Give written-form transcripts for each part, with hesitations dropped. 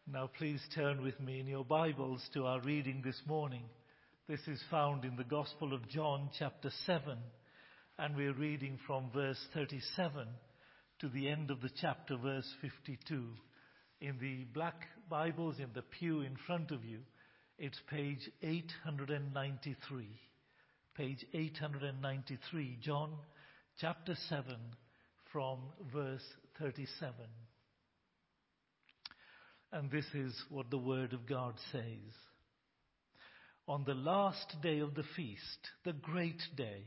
Now please turn with me in your Bibles to our reading this morning. This is found in the Gospel of John chapter 7, and we're reading from verse 37 to the end of the chapter, verse 52. In the black Bibles in the pew in front of you, it's page 893. Page 893, John chapter 7 from verse 37. And this is what the Word of God says. On the last day of the feast, the great day,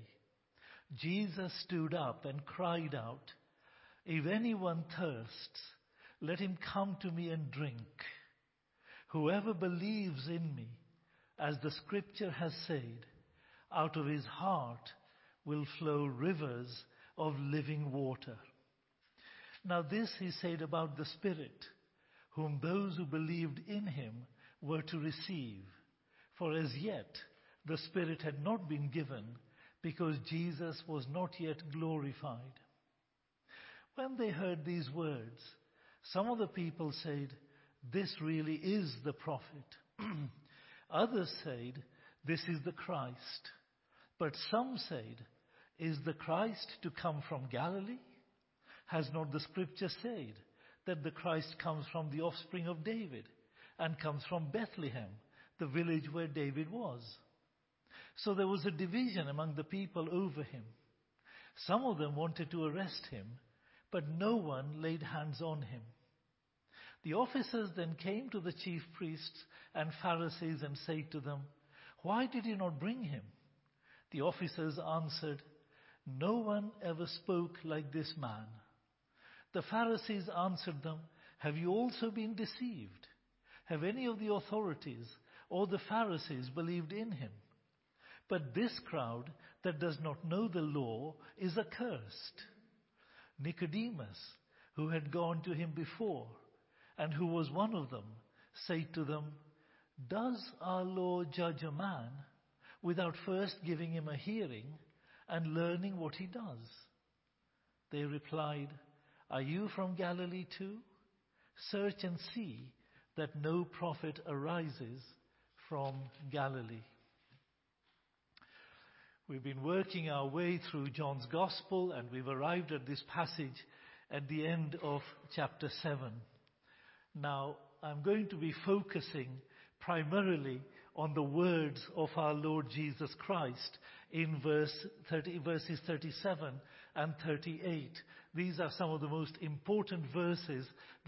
Jesus stood up and cried out, "If anyone thirsts, let him come to me and drink. Whoever believes in me, as the Scripture has said, out of his heart will flow rivers of living water." Now this he said about the Spirit, whom those who believed in him were to receive. For as yet the Spirit had not been given, because Jesus was not yet glorified. When they heard these words, some of the people said, "This really is the prophet." Others said, "This is the Christ." But some said, "Is the Christ to come from Galilee? Has not the Scripture said that the Christ comes from the offspring of David and comes from Bethlehem, the village where David was?" So there was a division among the people over him. Some of them wanted to arrest him, but no one laid hands on him. The officers then came to the chief priests and Pharisees and said to them, "Why did you not bring him?" The officers answered, "No one ever spoke like this man." The Pharisees answered them, "Have you also been deceived? Have any of the authorities or the Pharisees believed in him? But this crowd that does not know the law is accursed." Nicodemus, who had gone to him before, and who was one of them, said to them, "Does our law judge a man without first giving him a hearing and learning what he does?" They replied, "Are you from Galilee too? Search and see that no prophet arises from Galilee." We've been working our way through John's Gospel, and we've arrived at this passage at the end of chapter 7. Now, I'm going to be focusing primarily on the words of our Lord Jesus Christ in verses 37 and 38. These are some of the most important verses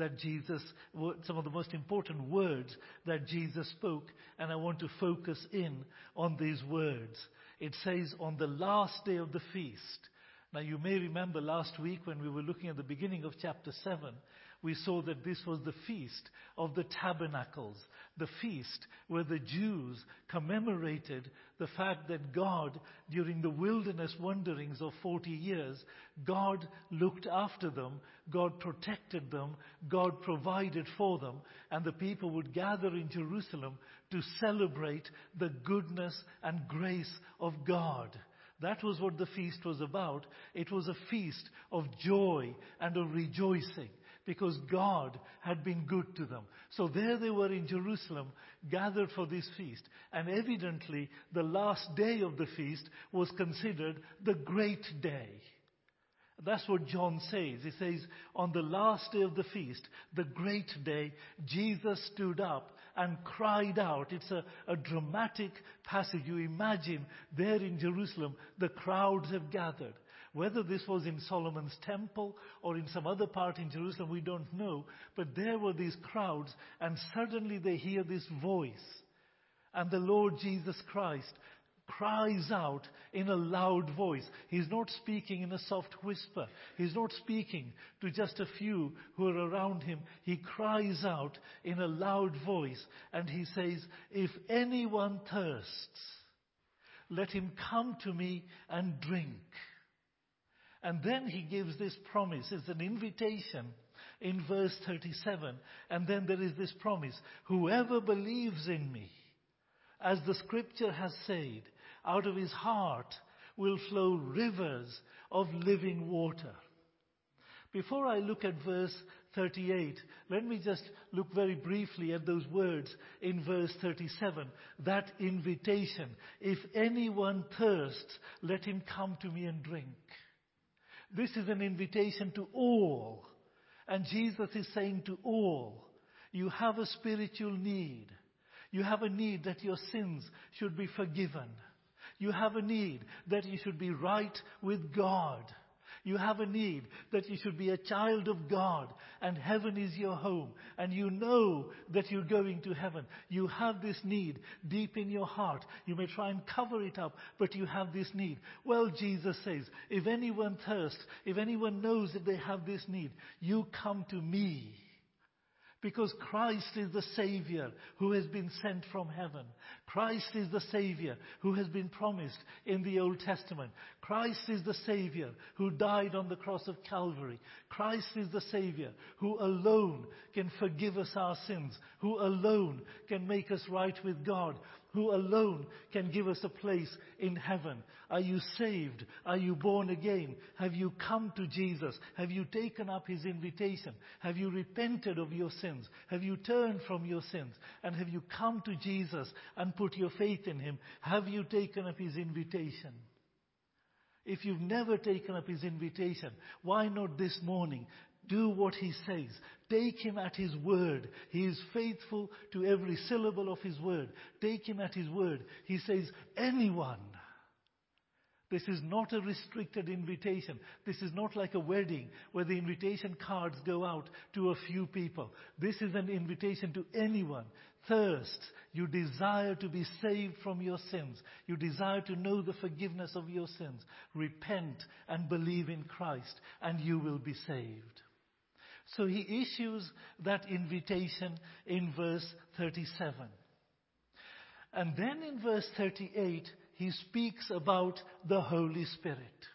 some of the most important words that Jesus spoke, and I want to focus in on these words. It says, "On the last day of the feast." Now you may remember last week when we were looking at the beginning of chapter 7, we saw that this was the Feast of the Tabernacles, the feast where the Jews commemorated the fact that God, during the wilderness wanderings of 40 years, God looked after them, God protected them, God provided for them, and the people would gather in Jerusalem to celebrate the goodness and grace of God. That was what the feast was about. It was a feast of joy and of rejoicing, because God had been good to them. So there they were in Jerusalem, gathered for this feast. And evidently, the last day of the feast was considered the great day. That's what John says. He says, on the last day of the feast, the great day, Jesus stood up and cried out. It's a dramatic passage. You imagine there in Jerusalem, the crowds have gathered. Whether this was in Solomon's temple or in some other part in Jerusalem, we don't know. But there were these crowds, and suddenly they hear this voice. And the Lord Jesus Christ cries out in a loud voice. He's not speaking in a soft whisper. He's not speaking to just a few who are around him. He cries out in a loud voice, and he says, "If anyone thirsts, let him come to me and drink." And then he gives this promise. It's an invitation in verse 37. And then there is this promise. "Whoever believes in me, as the Scripture has said, out of his heart will flow rivers of living water." Before I look at verse 38. Let me just look very briefly at those words in verse 37. That invitation, if anyone thirsts, let him come to me and drink. This is an invitation to all. And Jesus is saying to all, you have a spiritual need. You have a need that your sins should be forgiven. You have a need that you should be right with God. You have a need that you should be a child of God and heaven is your home and you know that you're going to heaven. You have this need deep in your heart. You may try and cover it up, but you have this need. Well, Jesus says, if anyone thirsts, if anyone knows that they have this need, you come to me. Because Christ is the Savior who has been sent from heaven. Christ is the Savior who has been promised in the Old Testament. Christ is the Savior who died on the cross of Calvary. Christ is the Savior who alone can forgive us our sins, who alone can make us right with God, who alone can give us a place in heaven. Are you saved? Are you born again? Have you come to Jesus? Have you taken up His invitation? Have you repented of your sins? Have you turned from your sins? And have you come to Jesus and put your faith in Him? Have you taken up His invitation? If you've never taken up His invitation, why not this morning? Do what He says. Take Him at His word. He is faithful to every syllable of His word. Take Him at His word. He says, anyone. This is not a restricted invitation. This is not like a wedding where the invitation cards go out to a few people. This is an invitation to anyone. Thirst. You desire to be saved from your sins. You desire to know the forgiveness of your sins. Repent and believe in Christ and you will be saved. So He issues that invitation in verse 37. And then in verse 38, He speaks about the Holy Spirit.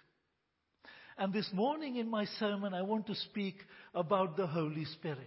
And this morning in my sermon, I want to speak about the Holy Spirit.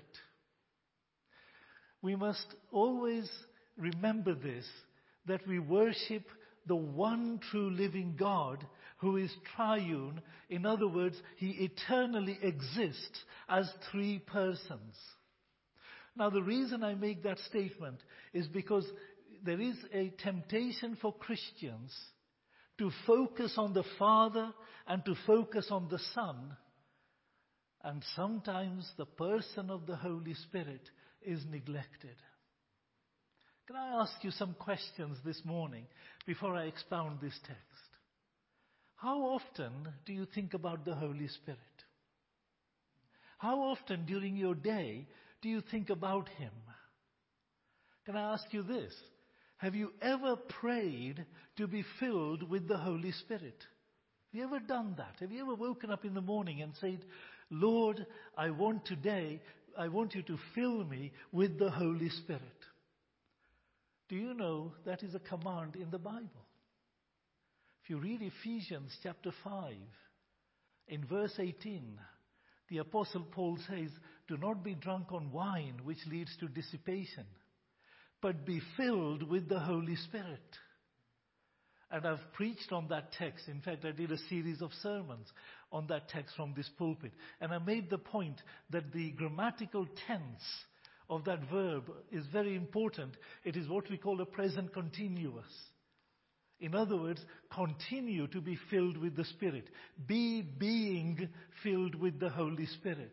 We must always remember this, that we worship the one true living God who is triune. In other words, He eternally exists as three persons. Now, the reason I make that statement is because there is a temptation for Christians to focus on the Father and to focus on the Son. And sometimes the person of the Holy Spirit is neglected. Can I ask you some questions this morning before I expound this text? How often do you think about the Holy Spirit? How often during your day do you think about Him? Can I ask you this? Have you ever prayed to be filled with the Holy Spirit? Have you ever done that? Have you ever woken up in the morning and said, Lord, I want you to fill me with the Holy Spirit? Do you know that is a command in the Bible? If you read Ephesians chapter 5, in verse 18, the Apostle Paul says, do not be drunk on wine, which leads to dissipation, but be filled with the Holy Spirit. And I've preached on that text. In fact, I did a series of sermons on that text from this pulpit. And I made the point that the grammatical tense of that verb is very important. It is what we call a present continuous. In other words, continue to be filled with the Spirit. Be being filled with the Holy Spirit.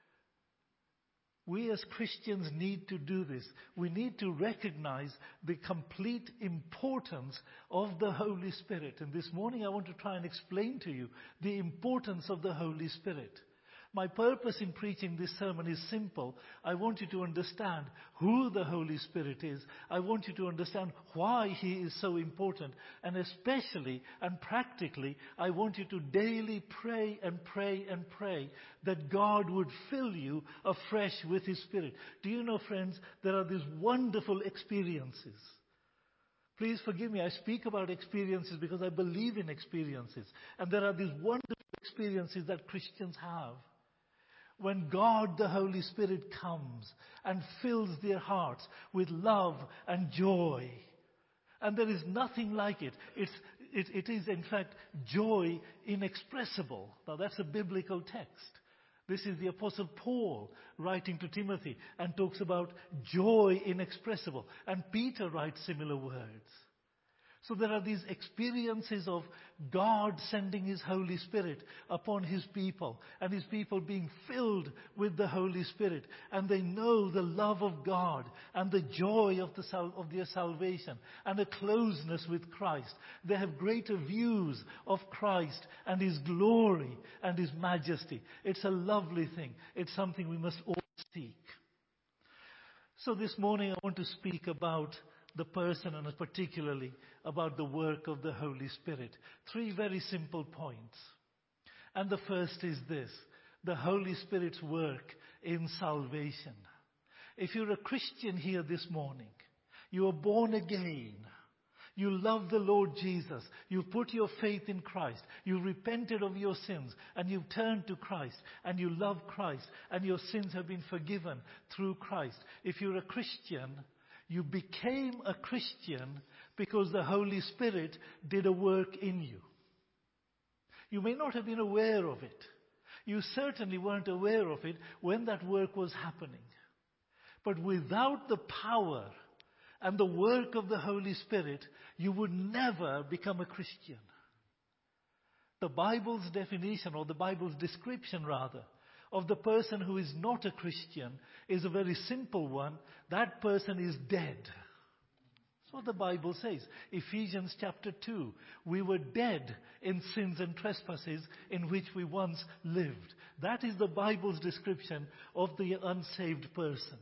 We as Christians need to do this. We need to recognize the complete importance of the Holy Spirit. And this morning I want to try and explain to you the importance of the Holy Spirit. My purpose in preaching this sermon is simple. I want you to understand who the Holy Spirit is. I want you to understand why He is so important. And especially and practically, I want you to daily pray and pray and pray that God would fill you afresh with His Spirit. Do you know, friends, there are these wonderful experiences. Please forgive me, I speak about experiences because I believe in experiences. And there are these wonderful experiences that Christians have. When God, the Holy Spirit, comes and fills their hearts with love and joy. And there is nothing like it. It is, in fact, joy inexpressible. Now, that's a biblical text. This is the Apostle Paul writing to Timothy and talks about joy inexpressible. And Peter writes similar words. So there are these experiences of God sending His Holy Spirit upon His people, and His people being filled with the Holy Spirit, and they know the love of God and the joy of their salvation and a closeness with Christ. They have greater views of Christ and His glory and His majesty. It's a lovely thing. It's something we must all seek. So this morning I want to speak about the person, and particularly about the work of the Holy Spirit. 3 very simple points. And the first is this: the Holy Spirit's work in salvation. If you're a Christian here this morning, you are born again, you love the Lord Jesus, you've put your faith in Christ, you've repented of your sins, and you've turned to Christ, and you love Christ, and your sins have been forgiven through Christ. If you're a Christian, you became a Christian because the Holy Spirit did a work in you. You may not have been aware of it. You certainly weren't aware of it when that work was happening. But without the power and the work of the Holy Spirit, you would never become a Christian. The Bible's definition, or the Bible's description rather, of the person who is not a Christian is a very simple one. That person is dead. That's what the Bible says. Ephesians chapter 2. We were dead in sins and trespasses in which we once lived. That is the Bible's description of the unsaved person.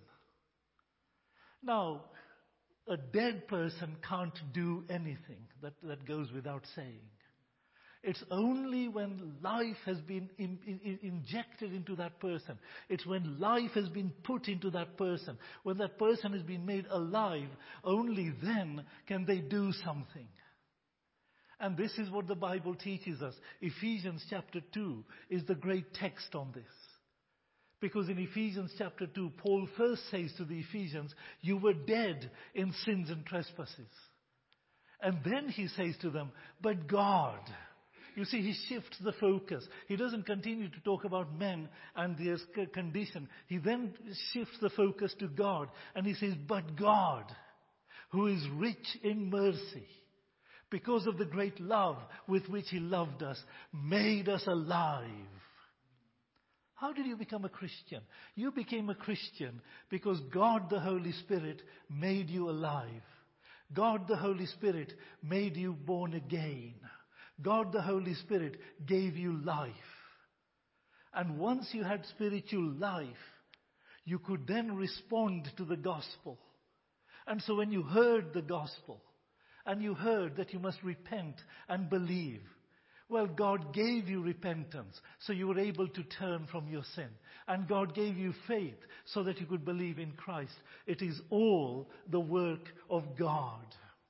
Now, a dead person can't do anything. That goes without saying. It's only when life has been injected into that person. It's when life has been put into that person. When that person has been made alive, only then can they do something. And this is what the Bible teaches us. Ephesians chapter 2 is the great text on this. Because in Ephesians chapter 2, Paul first says to the Ephesians, you were dead in sins and trespasses. And then he says to them, but God. You see, he shifts the focus. He doesn't continue to talk about men and their condition. He then shifts the focus to God. And he says, but God, who is rich in mercy, because of the great love with which He loved us, made us alive. How did you become a Christian? You became a Christian because God the Holy Spirit made you alive. God the Holy Spirit made you born again. God the Holy Spirit gave you life. And once you had spiritual life, you could then respond to the gospel. And so when you heard the gospel, and you heard that you must repent and believe, well, God gave you repentance, so you were able to turn from your sin. And God gave you faith, so that you could believe in Christ. It is all the work of God.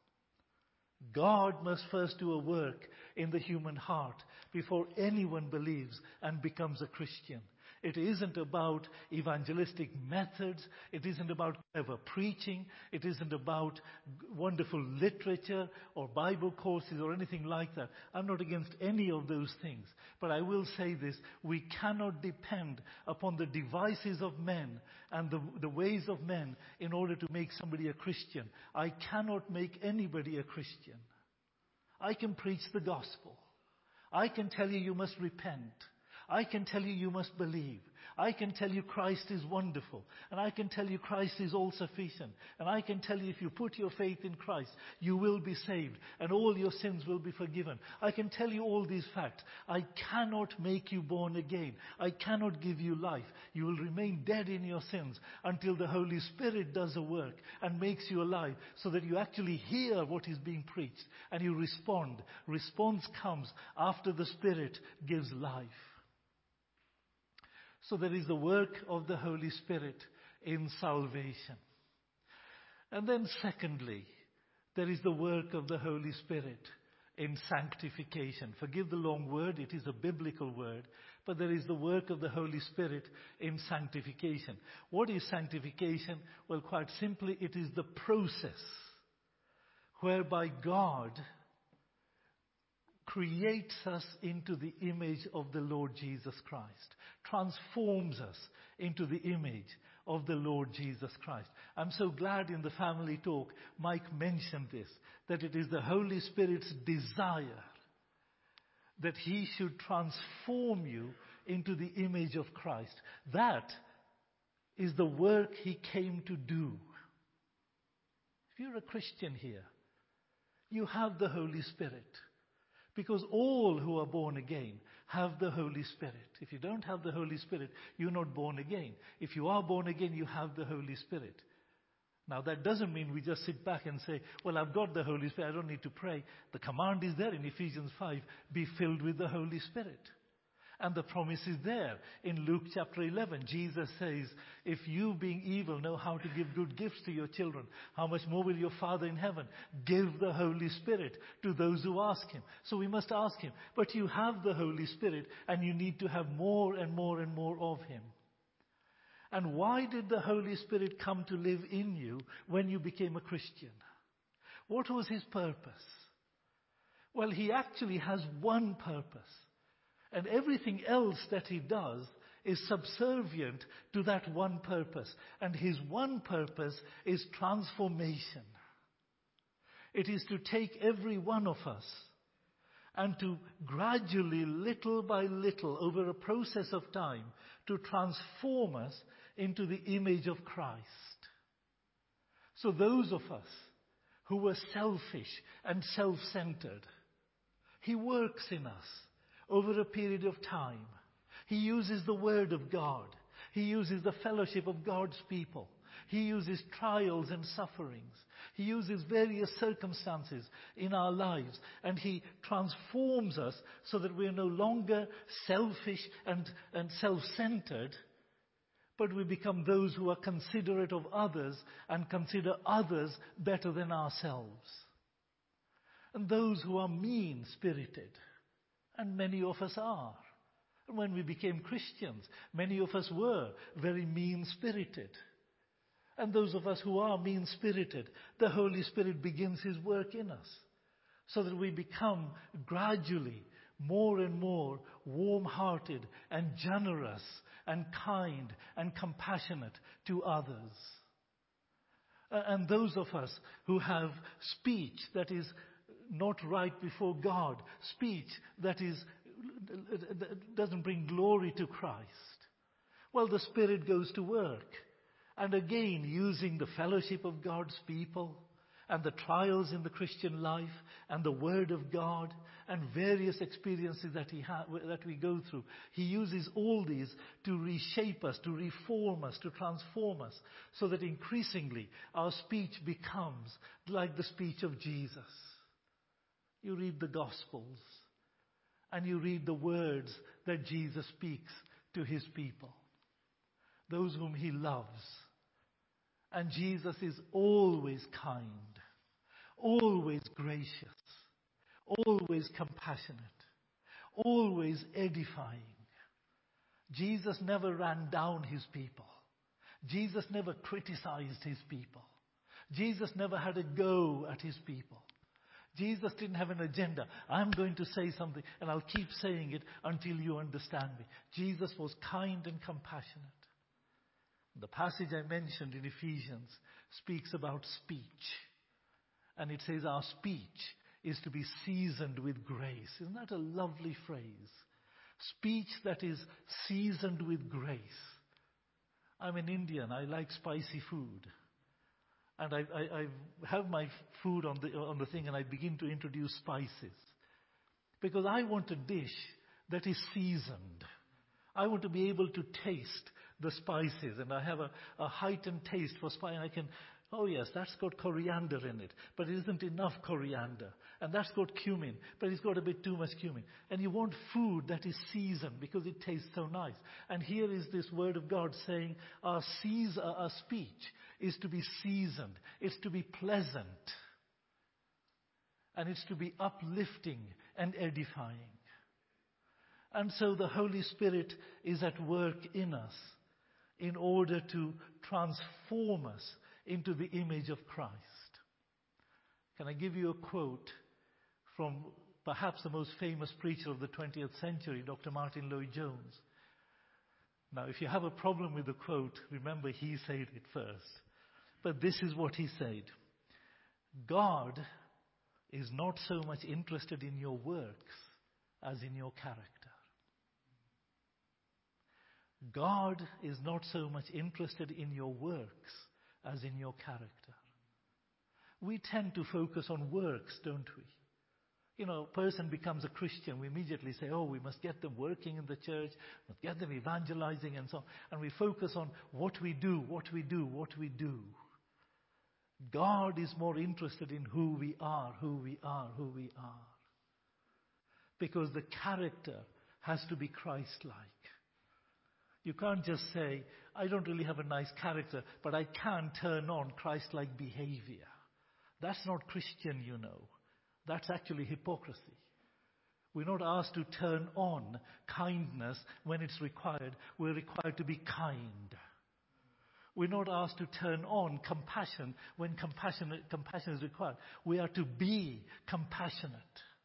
God must first do a work in the human heart before anyone believes and becomes a Christian. It isn't about evangelistic methods. It isn't about clever preaching. It isn't about wonderful literature or Bible courses or anything like that. I'm not against any of those things. But I will say this: we cannot depend upon the devices of men and the ways of men in order to make somebody a Christian. I cannot make anybody a Christian. I can preach the gospel. I can tell you you must repent. I can tell you must believe. I can tell you Christ is wonderful. And I can tell you Christ is all sufficient. And I can tell you if you put your faith in Christ, you will be saved. And all your sins will be forgiven. I can tell you all these facts. I cannot make you born again. I cannot give you life. You will remain dead in your sins until the Holy Spirit does a work and makes you alive, so that you actually hear what is being preached and you respond. Response comes after the Spirit gives life. So there is the work of the Holy Spirit in salvation. And then secondly, there is the work of the Holy Spirit in sanctification. Forgive the long word, it is a biblical word, but there is the work of the Holy Spirit in sanctification. What is sanctification? Well, quite simply, it is the process whereby God creates us into the image of the Lord Jesus Christ, transforms us into the image of the Lord Jesus Christ. I'm so glad in the family talk Mike mentioned this, that it is the Holy Spirit's desire that He should transform you into the image of Christ. That is the work He came to do. If you're a Christian here, you have the Holy Spirit. Because all who are born again have the Holy Spirit. If you don't have the Holy Spirit, you're not born again. If you are born again, you have the Holy Spirit. Now that doesn't mean we just sit back and say, well, I've got the Holy Spirit, I don't need to pray. The command is there in Ephesians 5, be filled with the Holy Spirit. And the promise is there in Luke chapter 11. Jesus says, if you being evil know how to give good gifts to your children, how much more will your Father in heaven give the Holy Spirit to those who ask Him? So we must ask Him. But you have the Holy Spirit and you need to have more and more and more of Him. And why did the Holy Spirit come to live in you when you became a Christian? What was His purpose? Well, He actually has one purpose. And everything else that He does is subservient to that one purpose. And His one purpose is transformation. It is to take every one of us and to gradually, little by little, over a process of time, to transform us into the image of Christ. So those of us who were selfish and self-centered, He works in us over a period of time. He uses the Word of God. He uses the fellowship of God's people. He uses trials and sufferings. He uses various circumstances in our lives. And He transforms us so that we are no longer selfish and self-centered, but we become those who are considerate of others and consider others better than ourselves. And those who are mean-spirited. And many of us are. And when we became Christians, many of us were very mean-spirited. And those of us who are mean-spirited, the Holy Spirit begins His work in us, so that we become gradually more and more warm-hearted and generous and kind and compassionate to others. And those of us who have speech that is not right before God, speech that doesn't bring glory to Christ. Well, the Spirit goes to work. And again, using the fellowship of God's people and the trials in the Christian life and the Word of God and various experiences that we go through, He uses all these to reshape us, to reform us, to transform us, so that increasingly our speech becomes like the speech of Jesus. You read the Gospels and you read the words that Jesus speaks to His people, those whom He loves. And Jesus is always kind, always gracious, always compassionate, always edifying. Jesus never ran down His people. Jesus never criticized His people. Jesus never had a go at His people. Jesus didn't have an agenda. I'm going to say something and I'll keep saying it until you understand me. Jesus was kind and compassionate. The passage I mentioned in Ephesians speaks about speech. And it says our speech is to be seasoned with grace. Isn't that a lovely phrase? Speech that is seasoned with grace. I'm an Indian. I like spicy food. And I have my food on the thing and I begin to introduce spices. Because I want a dish that is seasoned. I want to be able to taste the spices. And I have a heightened taste for spice. And I can, oh yes, that's got coriander in it. But it isn't enough coriander. And that's got cumin. But it's got a bit too much cumin. And you want food that is seasoned because it tastes so nice. And here is this word of God saying our speech is to be seasoned. It's to be pleasant. And it's to be uplifting and edifying. And so the Holy Spirit is at work in us in order to transform us into the image of Christ. Can I give you a quote from perhaps the most famous preacher of the 20th century, Dr. Martin Lloyd-Jones. Now, if you have a problem with the quote, remember he said it first. But this is what he said. God is not so much interested in your works as in your character. God is not so much interested in your works as in your character. We tend to focus on works, don't we? You know, a person becomes a Christian, we immediately say, oh, we must get them working in the church, must get them evangelizing and so on. And we focus on what we do. God is more interested in who we are. Because the character has to be Christ-like. You can't just say, I don't really have a nice character, but I can turn on Christ-like behavior. That's not Christian, you know. That's actually hypocrisy. We're not asked to turn on kindness when it's required. We're required to be kind. We're not asked to turn on compassion when compassion is required. We are to be compassionate.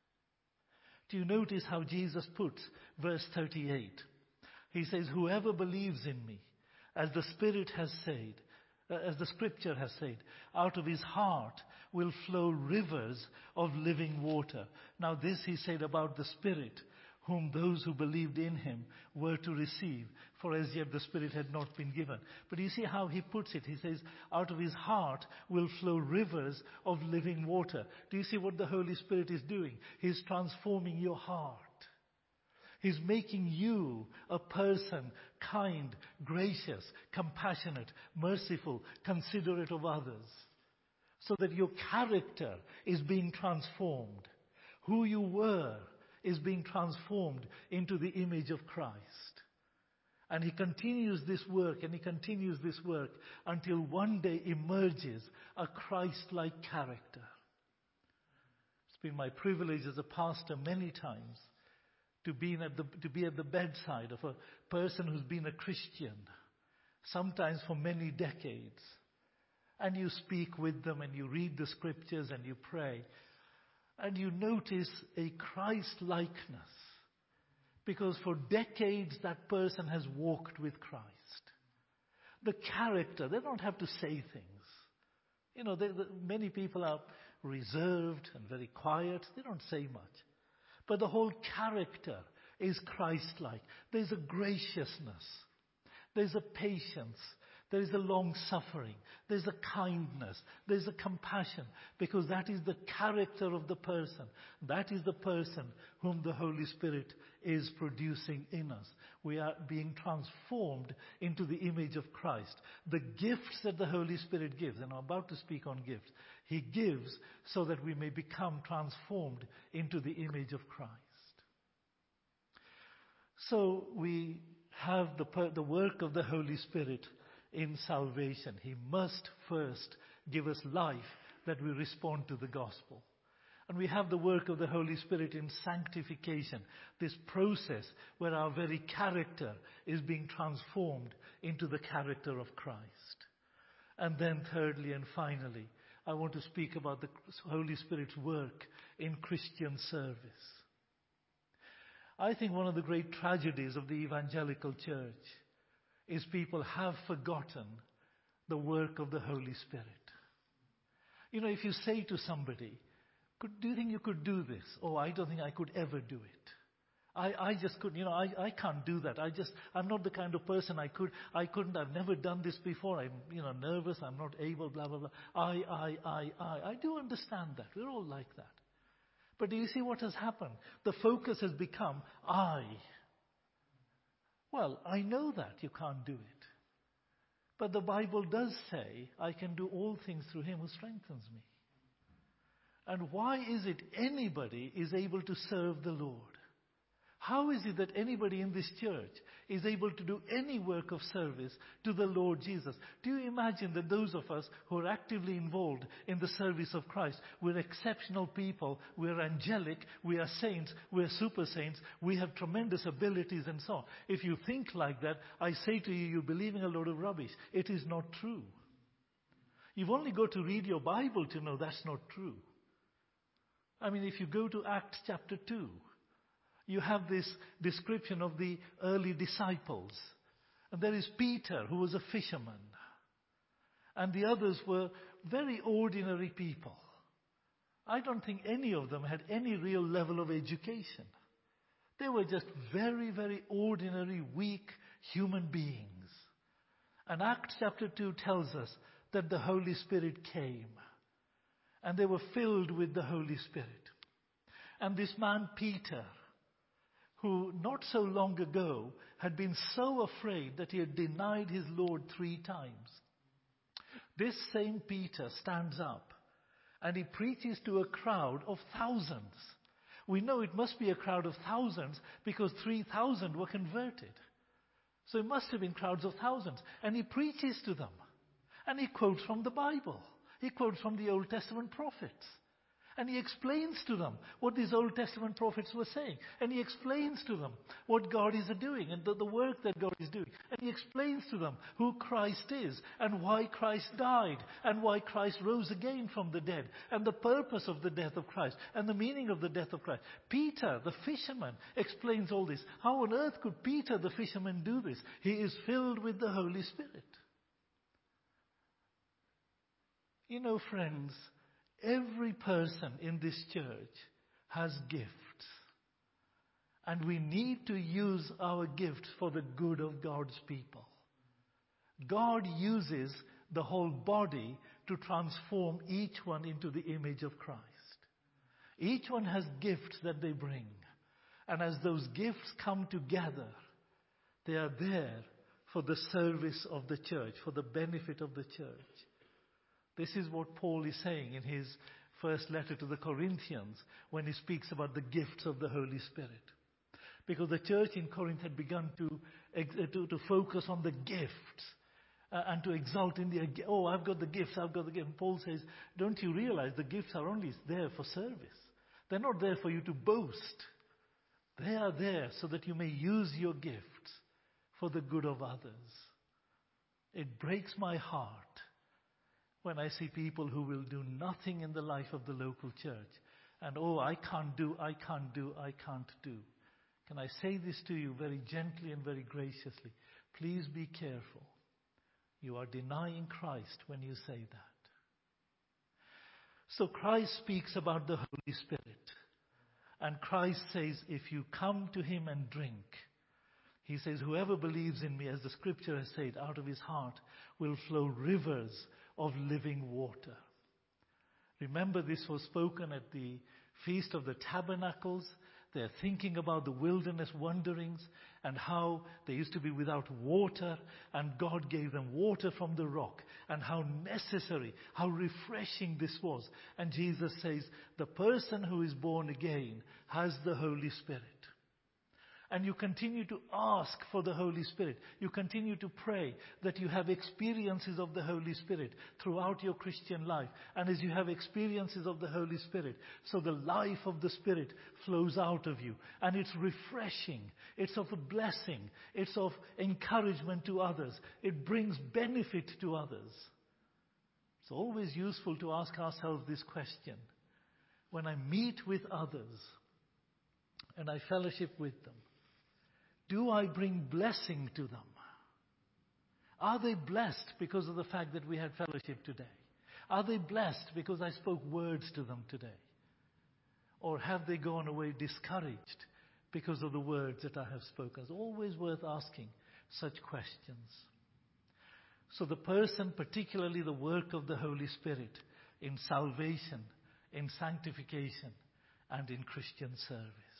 Do you notice how Jesus puts verse 38? He says, whoever believes in me, as the Spirit has said, as the Scripture has said, out of his heart will flow rivers of living water. Now this he said about the Spirit, whom those who believed in him were to receive, for as yet the Spirit had not been given. But you see how he puts it? He says, out of his heart will flow rivers of living water. Do you see what the Holy Spirit is doing? He's transforming your heart. He's making you a person kind, gracious, compassionate, merciful, considerate of others. So that your character is being transformed. Who you were is being transformed into the image of Christ. And he continues this work until one day emerges a Christ-like character. It's been my privilege as a pastor many times to be at the bedside of a person who's been a Christian, sometimes for many decades. And you speak with them and you read the scriptures and you pray. And you notice a Christ-likeness. Because for decades that person has walked with Christ. The character, they don't have to say things. You know, many people are reserved and very quiet. They don't say much. But the whole character is Christ-like. There's a graciousness. There's a patience. There is a long-suffering. There's a kindness. There's a compassion. Because that is the character of the person. That is the person whom the Holy Spirit is producing in us. We are being transformed into the image of Christ. The gifts that the Holy Spirit gives, and I'm about to speak on gifts, He gives so that we may become transformed into the image of Christ. So we have the work of the Holy Spirit in salvation. He must first give us life that we respond to the gospel. And we have the work of the Holy Spirit in sanctification, this process where our very character is being transformed into the character of Christ. And then thirdly and finally, I want to speak about the Holy Spirit's work in Christian service. I think one of the great tragedies of the evangelical church is people have forgotten the work of the Holy Spirit. You know, if you say to somebody, do you think you could do this? Oh, I don't think I could ever do it. I just couldn't, I can't do that. I'm not the kind of person I couldn't, I've never done this before. I'm, nervous, I'm not able, blah, blah, blah. I do understand that. We're all like that. But do you see what has happened? The focus has become I. Well, I know that you can't do it. But the Bible does say, I can do all things through Him who strengthens me. And why is it anybody is able to serve the Lord? How is it that anybody in this church is able to do any work of service to the Lord Jesus? Do you imagine that those of us who are actively involved in the service of Christ, we're exceptional people, we're angelic, we are saints, we're super saints, we have tremendous abilities and so on. If you think like that, I say to you, you're believing a load of rubbish. It is not true. You've only got to read your Bible to know that's not true. I mean, if you go to Acts chapter 2, you have this description of the early disciples. And there is Peter, who was a fisherman. And the others were very ordinary people. I don't think any of them had any real level of education. They were just very, very ordinary, weak human beings. And Acts chapter 2 tells us that the Holy Spirit came. And they were filled with the Holy Spirit. And this man Peter, who not so long ago had been so afraid that he had denied his Lord 3 times. This same Peter stands up and he preaches to a crowd of thousands. We know it must be a crowd of thousands because 3,000 were converted. So it must have been crowds of thousands. And he preaches to them. And he quotes from the Bible. He quotes from the Old Testament prophets. And he explains to them what these Old Testament prophets were saying. And he explains to them what God is doing and the work that God is doing. And he explains to them who Christ is and why Christ died and why Christ rose again from the dead and the purpose of the death of Christ and the meaning of the death of Christ. Peter, the fisherman, explains all this. How on earth could Peter, the fisherman, do this? He is filled with the Holy Spirit. You know, friends, every person in this church has gifts. And we need to use our gifts for the good of God's people. God uses the whole body to transform each one into the image of Christ. Each one has gifts that they bring. And as those gifts come together, they are there for the service of the church, for the benefit of the church. This is what Paul is saying in his first letter to the Corinthians when he speaks about the gifts of the Holy Spirit. Because the church in Corinth had begun to focus on the gifts and to exalt in I've got the gifts, I've got the gifts. And Paul says, don't you realize the gifts are only there for service? They're not there for you to boast. They are there so that you may use your gifts for the good of others. It breaks my heart when I see people who will do nothing in the life of the local church. And I can't do. Can I say this to you very gently and very graciously? Please be careful. You are denying Christ when you say that. So Christ speaks about the Holy Spirit. And Christ says, if you come to him and drink, he says, whoever believes in me, as the scripture has said, out of his heart will flow rivers of living water. Remember, this was spoken at the Feast of the Tabernacles. They're thinking about the wilderness wanderings and how they used to be without water, and God gave them water from the rock, and how necessary, how refreshing this was. And Jesus says, the person who is born again has the Holy Spirit. And you continue to ask for the Holy Spirit. You continue to pray that you have experiences of the Holy Spirit throughout your Christian life. And as you have experiences of the Holy Spirit, so the life of the Spirit flows out of you. And it's refreshing. It's of a blessing. It's of encouragement to others. It brings benefit to others. It's always useful to ask ourselves this question. When I meet with others and I fellowship with them, do I bring blessing to them? Are they blessed because of the fact that we had fellowship today? Are they blessed because I spoke words to them today? Or have they gone away discouraged because of the words that I have spoken? It's always worth asking such questions. So the person, particularly the work of the Holy Spirit in salvation, in sanctification, and in Christian service.